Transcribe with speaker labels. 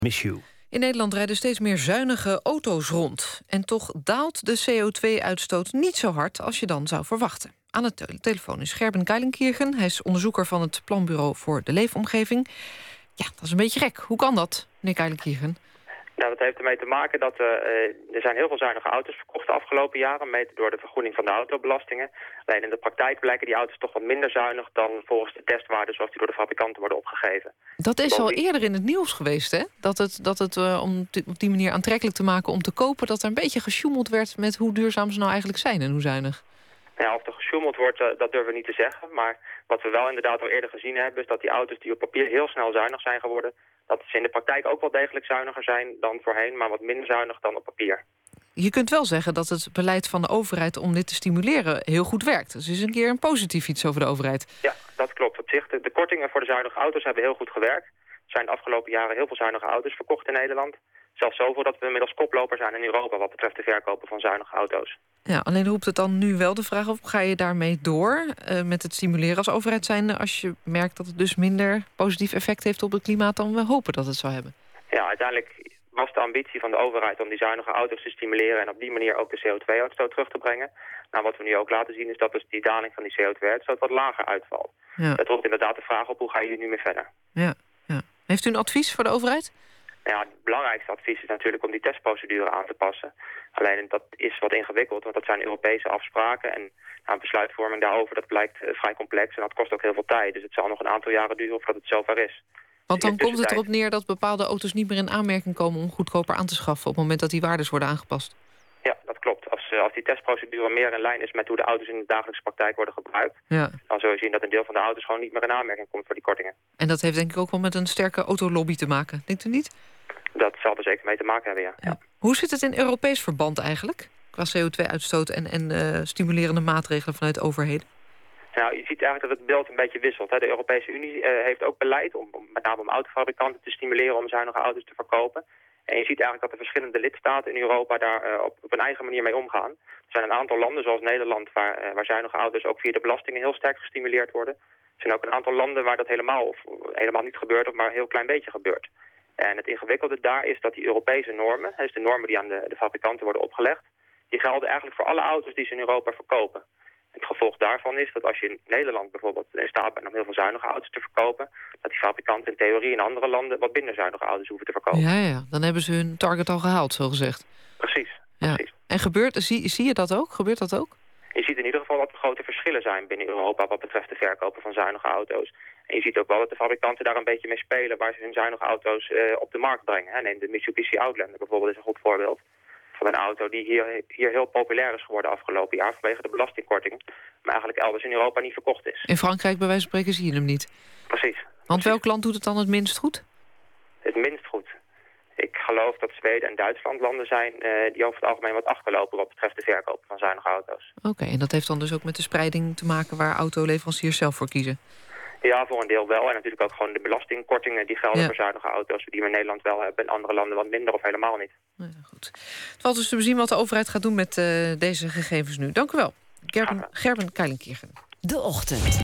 Speaker 1: Miss you.
Speaker 2: In Nederland rijden steeds meer zuinige auto's rond. En toch daalt de CO2-uitstoot niet zo hard als je dan zou verwachten. Aan de telefoon is Gerben Keilenkirchen. Hij is onderzoeker van het Planbureau voor de Leefomgeving. Ja, dat is een beetje gek. Hoe kan dat, meneer Keilenkirchen?
Speaker 3: Nou, dat heeft ermee te maken dat er zijn heel veel zuinige auto's verkocht de afgelopen jaren, mede door de vergoeding van de autobelastingen. Alleen in de praktijk blijken die auto's toch wat minder zuinig dan volgens de testwaarden zoals die door de fabrikanten worden opgegeven.
Speaker 2: Dat is al eerder in het nieuws geweest, hè? Dat het om op die manier aantrekkelijk te maken om te kopen, dat er een beetje gesjoemeld werd met hoe duurzaam ze nou eigenlijk zijn en hoe zuinig.
Speaker 3: Ja, of er gesjoemeld wordt, dat durven we niet te zeggen. Maar wat we wel inderdaad al eerder gezien hebben, is dat die auto's die op papier heel snel zuinig zijn geworden, dat ze in de praktijk ook wel degelijk zuiniger zijn dan voorheen, maar wat minder zuinig dan op papier.
Speaker 2: Je kunt wel zeggen dat het beleid van de overheid om dit te stimuleren heel goed werkt. Dus is een keer een positief iets over de overheid.
Speaker 3: Ja, dat klopt. Op zich, de kortingen voor de zuinige auto's hebben heel goed gewerkt. Er zijn de afgelopen jaren heel veel zuinige auto's verkocht in Nederland. Zelfs zoveel dat we inmiddels koploper zijn in Europa wat betreft de verkopen van zuinige auto's.
Speaker 2: Ja, alleen roept het dan nu wel de vraag op, ga je daarmee door met het stimuleren als overheid zijnde, als je merkt dat het dus minder positief effect heeft op het klimaat dan we hopen dat het zou hebben? Ja,
Speaker 3: uiteindelijk was de ambitie van de overheid om die zuinige auto's te stimuleren en op die manier ook de CO2-uitstoot terug te brengen. Nou, wat we nu ook laten zien is dat dus die daling van die CO2-uitstoot wat lager uitvalt.
Speaker 2: Ja.
Speaker 3: Dat roept inderdaad de vraag op, hoe ga je nu mee verder?
Speaker 2: Ja, ja. Heeft u een advies voor de overheid?
Speaker 3: Ja, het belangrijkste advies is natuurlijk om die testprocedure aan te passen. Alleen dat is wat ingewikkeld, want dat zijn Europese afspraken. En besluitvorming daarover, dat blijkt vrij complex en dat kost ook heel veel tijd. Dus het zal nog een aantal jaren duren voordat het zover is.
Speaker 2: Want dan komt het erop neer dat bepaalde auto's niet meer in aanmerking komen om goedkoper aan te schaffen op het moment dat die waardes worden aangepast.
Speaker 3: Ja, dat klopt. Als die testprocedure meer in lijn is met hoe de auto's in de dagelijkse praktijk worden gebruikt, dan zul je zien dat een deel van de auto's gewoon niet meer in aanmerking komt voor die kortingen.
Speaker 2: En dat heeft denk ik ook wel met een sterke autolobby te maken, denkt u niet?
Speaker 3: Dat zal er zeker mee te maken hebben, ja.
Speaker 2: Hoe zit het in Europees verband eigenlijk? Qua CO2-uitstoot en stimulerende maatregelen vanuit overheden?
Speaker 3: Nou, je ziet eigenlijk dat het beeld een beetje wisselt. Hè. De Europese Unie heeft ook beleid om met name om autofabrikanten te stimuleren om zuinige auto's te verkopen. En je ziet eigenlijk dat de verschillende lidstaten in Europa daar op een eigen manier mee omgaan. Er zijn een aantal landen, zoals Nederland, waar zuinige auto's ook via de belastingen heel sterk gestimuleerd worden. Er zijn ook een aantal landen waar dat helemaal niet gebeurt, of maar een heel klein beetje gebeurt. En het ingewikkelde daar is dat die Europese normen, dus de normen die aan de fabrikanten worden opgelegd, die gelden eigenlijk voor alle auto's die ze in Europa verkopen. Het gevolg daarvan is dat als je in Nederland bijvoorbeeld in staat bent om heel veel zuinige auto's te verkopen, dat die fabrikanten in theorie in andere landen wat minder zuinige auto's hoeven te verkopen.
Speaker 2: Ja, dan hebben ze hun target al gehaald, zogezegd.
Speaker 3: Precies.
Speaker 2: En zie je dat ook? Gebeurt dat ook?
Speaker 3: Je ziet in ieder geval dat er grote verschillen zijn binnen Europa wat betreft de verkopen van zuinige auto's. En je ziet ook wel dat de fabrikanten daar een beetje mee spelen waar ze hun zuinige auto's op de markt brengen. Neem de Mitsubishi Outlander bijvoorbeeld is een goed voorbeeld van een auto die hier heel populair is geworden afgelopen jaar vanwege de belastingkorting, maar eigenlijk elders in Europa niet verkocht is.
Speaker 2: In Frankrijk bij wijze van spreken zie je hem niet.
Speaker 3: Precies.
Speaker 2: Want welk land doet het dan het minst goed?
Speaker 3: Het minst goed. Ik geloof dat Zweden en Duitsland landen zijn die over het algemeen wat achterlopen wat betreft de verkoop van zuinige auto's.
Speaker 2: Oké, en dat heeft dan dus ook met de spreiding te maken waar autoleveranciers zelf voor kiezen?
Speaker 3: Ja, voor een deel wel. En natuurlijk ook gewoon de belastingkortingen die gelden voor zuinige auto's die we in Nederland wel hebben en andere landen wat minder of helemaal niet.
Speaker 2: Ja, goed. Het valt dus te bezien wat de overheid gaat doen met deze gegevens nu. Dank u wel. Gerben Keilenkirchen.
Speaker 4: De Ochtend.